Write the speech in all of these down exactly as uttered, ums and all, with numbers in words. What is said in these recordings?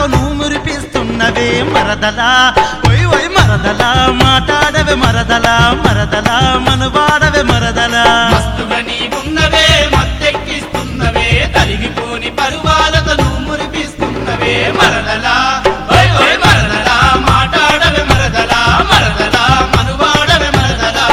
పరువాలతో నువ్వు మురిపిస్తున్నవే మరదలా ఓయ్ ఓయ్ మరదలా మాట్లాడవే మరదలా మరదలా మనవాడవే మరదలా మస్తుగా నీవున్నవే మత్తెక్కిస్తున్నవే తరిగిపోని పరువాలతో నువ్వు మురిపిస్తున్నవే మరదలా ఓయ్ ఓయ్ మరదలా మాట్లాడవే మరదలా మరదలా మనవాడవే మరదలా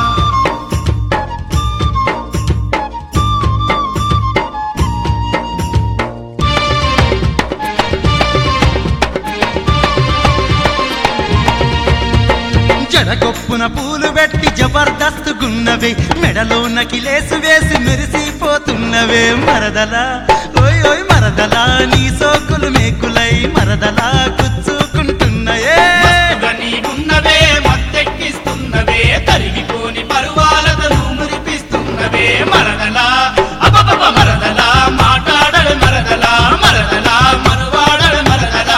జడగొప్పున పూలు పెట్టి జబర్దస్త్ గున్నవే మెడలో నకిలేసు వేసి మెరిసిపోతున్నవే మరదలా ఓయ్ ఓయ్ మరదలా నీ సోకులు మేకులై మరదలా గుచ్చుకుంటున్నాయే మస్తుగా నీవున్నవే మత్తెక్కిస్తున్నవే తరిగిపోని పరువాలతో నువ్వు మురిపిస్తున్నవే మరదలా అబ్బబ్బ మరదలా మాట్లాడవే మరదలా మరదలా మనవాడవే మరదలా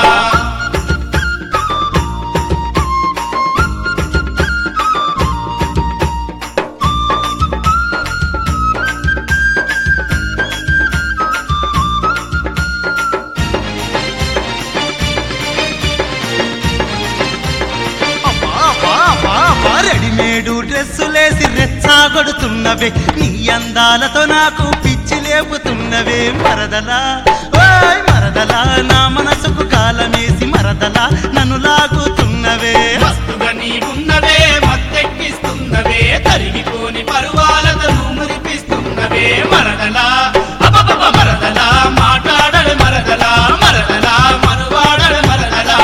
రెడీమేడు డ్రెస్సులేసి రెచ్చాగొడుతున్నవే నీ అందాలతో నాకు పిచ్చి లేపుతున్నవే మరదలా ఓయ్ మరదలా నా మనసుకు కాలమేసి మరదలా నన్ను లాగుతున్నవే మస్తుగా నీవున్నవే మత్తెక్కిస్తున్నవే తరిగిపోని పరువాలతో నువ్వు మురిపిస్తున్నవే మరదలా అబ్బబ్బ మరదలా మాట్లాడవే మరదలా మరదలా మనవాడవే మరదలా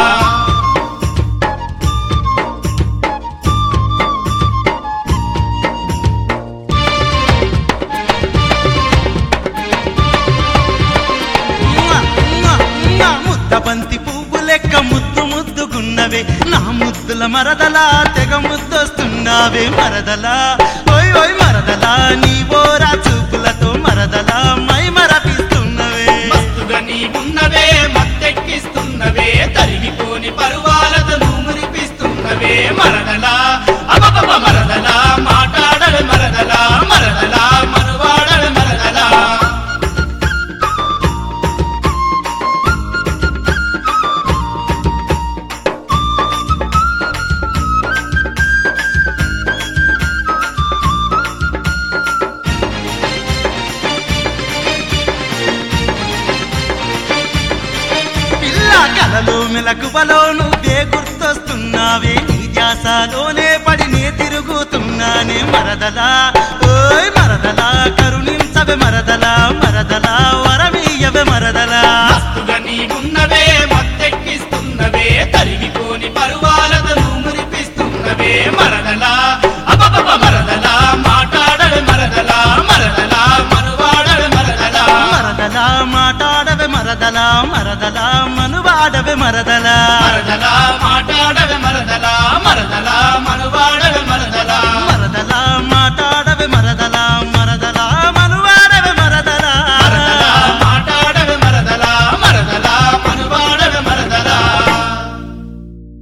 ముద్దబంతి పువ్వు లెక్క ముద్దు ముద్దుగున్నవే నా ముద్దుల మరదలా తెగ ముద్దొస్తున్నావే మరదలా ఓయ్ ఓయ్ మరదలా నీ ఓరా చూపులతో మరదలా మై మరపిస్తున్నవే మస్తుగా నీవున్నవే మత్తెక్కిస్తున్నవే తరిగిపోని పరువాలతో నువ్వు మురిపిస్తున్నవే మరదలా అబ్బబ్బ మరదలా మాట్లాడవే మరదలా మరదలా మనవాడవే మరదలా పిల్ల కలలో మెలకువలో నువ్వే గుర్తొస్తున్నావే నీ ధ్యాసలోనే పడి నే తిరుగుతున్నానే మరదలా ఓయ్ మరదలా కరుణించవే మరదలా మరదలా వరమీయవే మరదలా మస్తుగా నీవున్నవే మత్తెక్కిస్తున్నవే తరిగిపోని పరువాలతో నువ్వు మురిపిస్తున్నవే మరదలా అబ్బబ్బ మరదలా మాట్లాడవే మరదలా మరదలా మనవాడవే మరదలా మరదలా మాట్లాడవే మరదలా మరదలా మనువాడవే మరదలా మరదలా మాట్లాడవే